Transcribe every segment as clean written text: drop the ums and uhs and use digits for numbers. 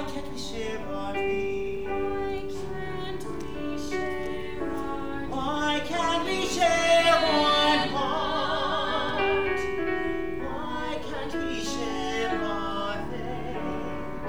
can't we share our dreams? Why can't we share our Why can't we share one heart? Why can't we share our fate?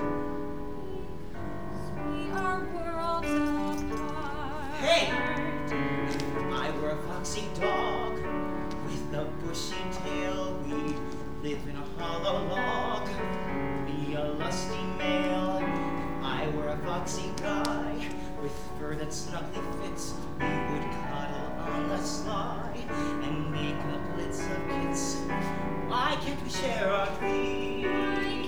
We are worlds apart. Hey! If I were a foxy dog with a bushy tail, we'd live in a hollow log, be a lusty male. If I were a foxy guy with fur that snugly fits, we would cuddle on the sly and make a blitz of kits. Why can't we share our dreams?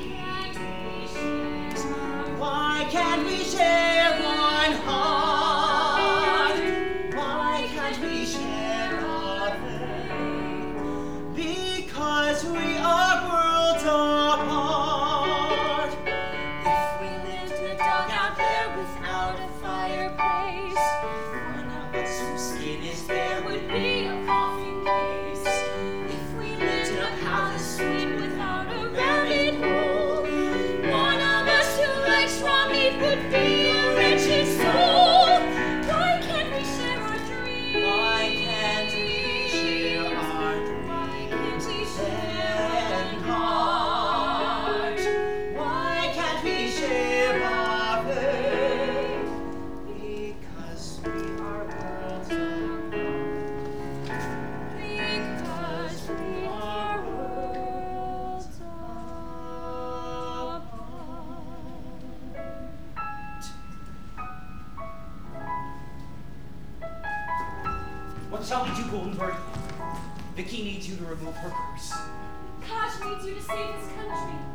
Why can't we share one heart? Why can't we share our fate? Because we are worlds apart. If we lived in a dugout there without a fireplace, one of us whose skin is bare would be a coughing case. If we lived in a palace suite without a rabbit hole, one of us who likes raw meat would be a wretched soul. Why can't we share our dreams? Why can't we share our Why dreams? can't we share And heart? Why can't we share our fate? Because we are worlds apart. Because we are worlds apart. What shall we do, Golden Bird? Vicky needs you to remove her curse. Kosh needs you to save his country.